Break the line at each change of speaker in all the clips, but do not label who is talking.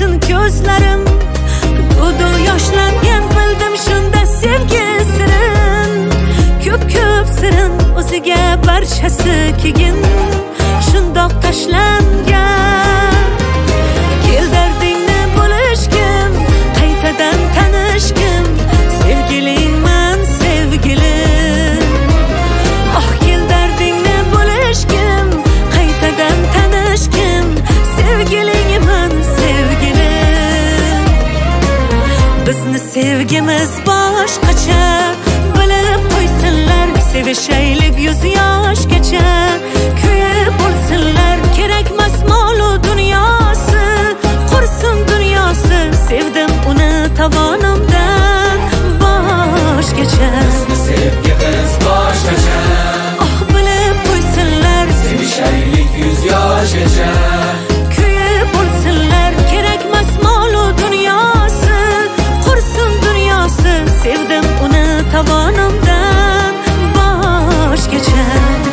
to'lsin ko'zlarim. Dudu yoshlangan bildim shunda sevgi sirin. Ko'p sirin o'ziga barchasi kegin. Shundoq tashlangan. Kel dardingni bo'lishgim, qaytadan tanishgim. Sevgilingman sevgilim. Oh kel dardingni bo'lishgim, qaytadan tanishgim. Sevgilingman sevgilim. Bizni sevgimiz boshqacha, bilib qo'ysinlar. Sevishaylik 100 yoshgacha, kuyib bo'lsinlar. Kerakmas mol-u dunyosi, qursin dunyosi. Sevdim uni tovonimdan boshgacha.
Bizni sevgimiz boshqacha,
Oh bilib qo'ysinlar.
sevishaylik 100 yoshgacha.
Kuyib bo'lsinlar. Kerakmas mol-u dunyosi, qursin dunyosi. Sevdim uni tovonimdan boshgacha.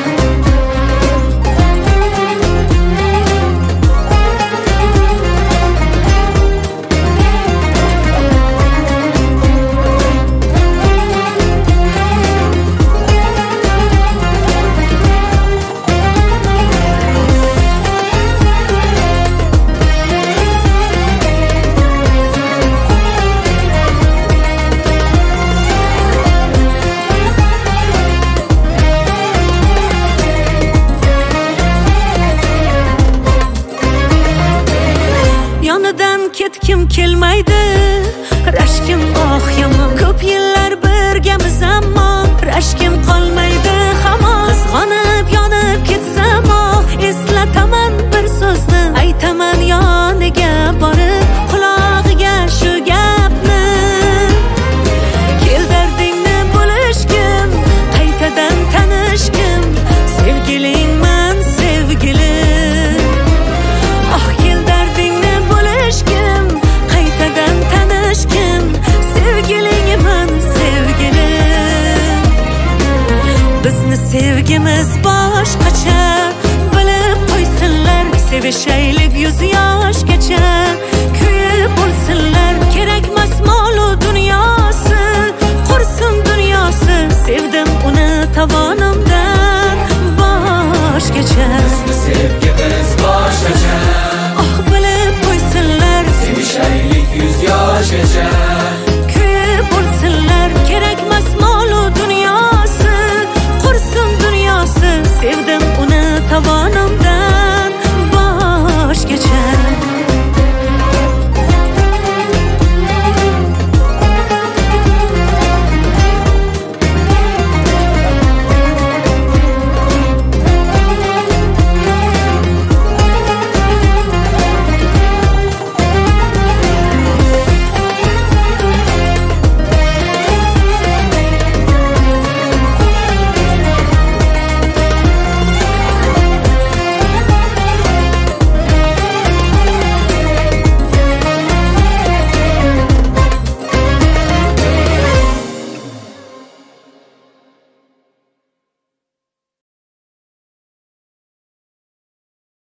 Yonidan ketkim kelmaydi, rashkim oh yomon. Ko'p yillar birgamiz ammo rashkim qolmaydi hamon. Qizg'onib yonib ketsam oh, eslataman bir so'zni. Aytaman yoniga borib qulog'iga shu gapni. Kel dardingni bo'lishgim, qaytadan tanishgim. Sevgilingman sevgilim. Oh kel dardingni bo'lishgim, qaytadan tanishgim. Sevgilingman sevgilim. Bizni sevgimiz boshqacha, bilib qo'ysinlar. Sevishaylik 100 yosh